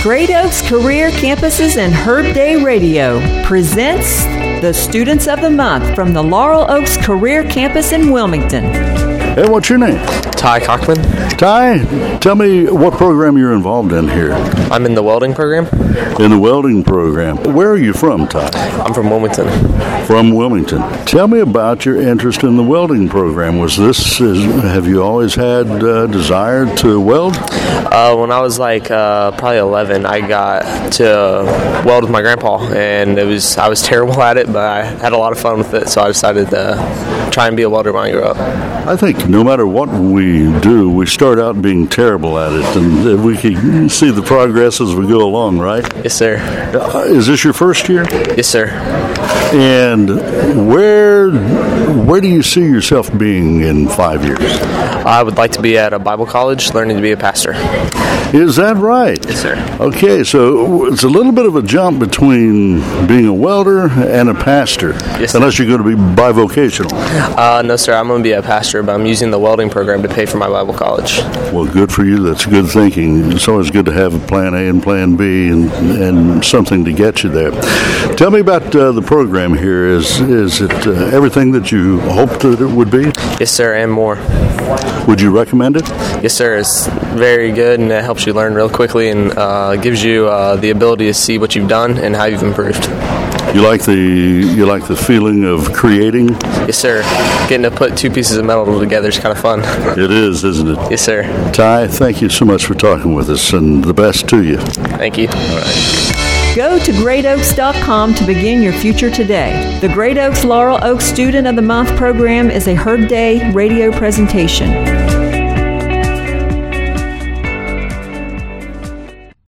Great Oaks Career Campuses and Herb Day Radio presents the Students of the Month from the Laurel Oaks Career Campus in Wilmington. Hey, what's your name? Ty Cockman. Ty, tell me what program you're involved in here. I'm in the welding program. In the welding program. Where are you from, Ty? I'm from Wilmington. From Wilmington. Tell me about your interest in the welding program. Have you always had desire to weld? When I was probably 11, I got to weld with my grandpa, and I was terrible at it, but I had a lot of fun with it, so I decided to try and be a welder when I grew up. I think no matter what we do, we start out being terrible at it, and we can see the progress as we go along, right? Yes, sir. Is this your first year? Yes, sir. And where do you see yourself being in 5 years? I would like to be at a Bible college learning to be a pastor. Is that right? Yes, sir. Okay, so it's a little bit of a jump between being a welder and a pastor, yes, unless you're going to be bivocational. No, sir, I'm going to be a pastor, but I'm using the welding program to pay for my Bible college. Well, good for you. That's good thinking. It's always good to have a plan A and plan B and something to get you there. Tell me about the program here. Is it everything that you hoped that it would be? Yes, sir, and more. Would you recommend it? Yes, sir. It's very good, and it helps you learn real quickly and gives you the ability to see what you've done and how you've improved. You like the feeling of creating? Yes, sir. Getting to put two pieces of metal together is kind of fun. It is, isn't it? Yes, sir. Ty, thank you so much for talking with us, and the best to you. Thank you. All right. Go to greatoaks.com to begin your future today. The Great Oaks Laurel Oaks Student of the Month program is a Herb Day radio presentation.